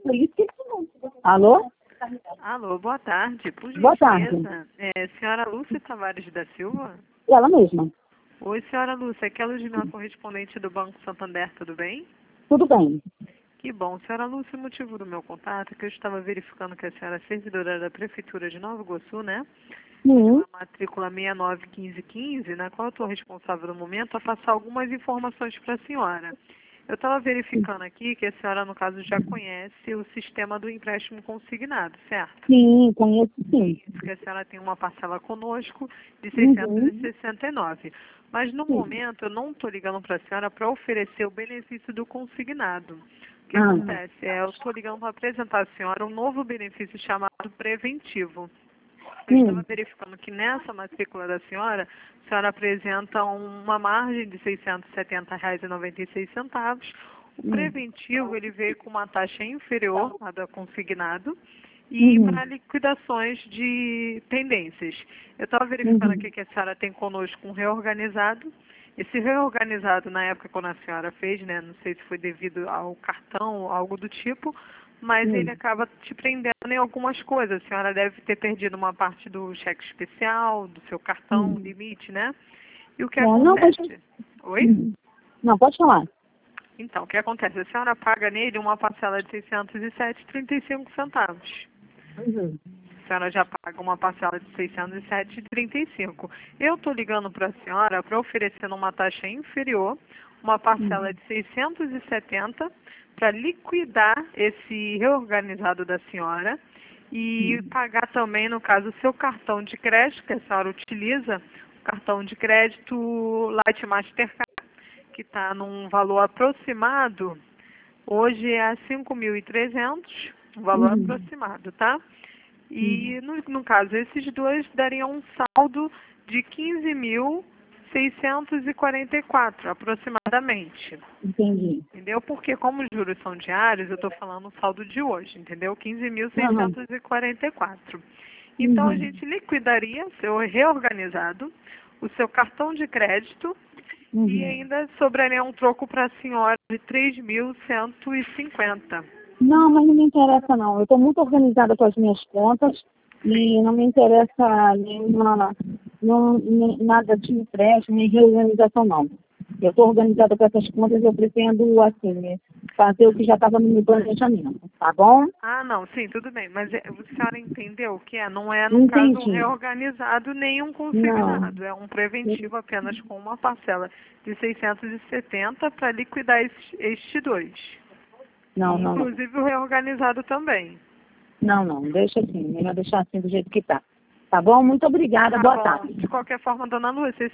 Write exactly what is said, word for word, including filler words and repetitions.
por isso que... Alô? Alô, boa tarde. Por Boa tarde. gentileza, é, senhora Lúcia Tavares da Silva? Ela mesma. Oi, senhora Lúcia, aqui é a Ludmila, correspondente do Banco Santander, tudo bem? Tudo bem. Que bom. Senhora Lúcia, o motivo do meu contato é que eu estava verificando que a senhora é servidora da Prefeitura de Nova Iguaçu, né? Sim. A matrícula seis nove um cinco um cinco, na qual eu estou responsável no momento, a passar algumas informações para a senhora. Eu estava verificando aqui que a senhora, no caso, já conhece o sistema do empréstimo consignado, certo? Sim, conheço sim. Isso, que a senhora tem uma parcela conosco de seiscentos Uhum. e sessenta e nove. Mas, no Sim. momento, eu não estou ligando para a senhora para oferecer o benefício do consignado. O que Ah. acontece? É, eu estou ligando para apresentar à senhora um novo benefício chamado preventivo. Eu estava Hum. verificando que nessa matrícula da senhora, a senhora apresenta uma margem de seiscentos e setenta reais e noventa e seis centavos. O Hum. preventivo, ele veio com uma taxa inferior à da consignado e Uhum. para liquidações de pendências. Eu estava verificando Uhum. aqui que a senhora tem conosco um reorganizado. Esse reorganizado, na época quando a senhora fez, né, não sei se foi devido ao cartão ou algo do tipo, mas Hum. ele acaba te prendendo em algumas coisas. A senhora deve ter perdido uma parte do cheque especial, do seu cartão, Hum. limite, né? E o que Não, não, pode... acontece? Oi? Hum. Não, pode falar. Então, o que acontece? A senhora paga nele uma parcela de seiscentos e sete e trinta e cinco centavos. Uhum. A senhora já paga uma parcela de seiscentos e sete e trinta e cinco. Eu estou ligando para a senhora para oferecer uma taxa inferior, uma Uhum. parcela de seiscentos e setenta para liquidar esse reorganizado da senhora e Uhum. pagar também, no caso, o seu cartão de crédito que a senhora utiliza, o cartão de crédito Light Mastercard, que está num valor aproximado, hoje é cinco mil e trezentos, um valor Uhum. aproximado, tá? Uhum. E, no, no caso, esses dois dariam um saldo de quinze mil seiscentos e quarenta e quatro, aproximadamente. Entendi. Entendeu? Porque como os juros são diários, eu estou falando o saldo de hoje, entendeu? quinze mil Aham. seiscentos e quarenta e quatro. Então, a Uhum. gente liquidaria seu reorganizado, o seu cartão de crédito e Uhum. ainda sobraria um troco para a senhora de três mil cento e cinquenta. Não, mas não me interessa não. Eu estou muito organizada com as minhas contas Sim. e não me interessa nenhuma, não, nem, nada de empréstimo, nem reorganização não. Eu estou organizada com essas contas e eu pretendo, assim, fazer o que já estava no meu planejamento, tá bom? Ah, não, sim, tudo bem. Mas é, a senhora entendeu o que é? Não é, no caso, um Entendi. reorganizado nem um Não. consignado. É um preventivo apenas com uma parcela de seiscentos e setenta para liquidar estes, estes dois. Não, E, não, não. inclusive, o reorganizado também. Não, não. Deixa assim. Melhor deixar assim do jeito que tá. Tá bom? Muito obrigada. Tá Boa bom. tarde. De qualquer forma, dona Lúcia,